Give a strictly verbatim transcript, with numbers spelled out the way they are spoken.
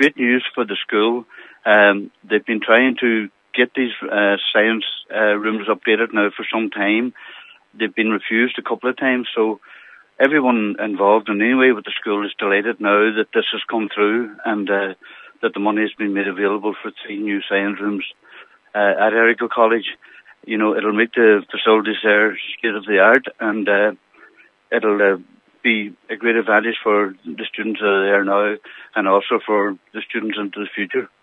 great news for the school. Um, they've been trying to get these uh, science uh, rooms updated now for some time. They've been refused a couple of times, so everyone involved in any way with the school is delighted now that this has come through and uh, that the money has been made available for three new science rooms uh, at Errigal College. You know, it'll make the facilities there state of the art, and uh, it'll uh, be a great advantage for the students that are there now and also for the students into the future.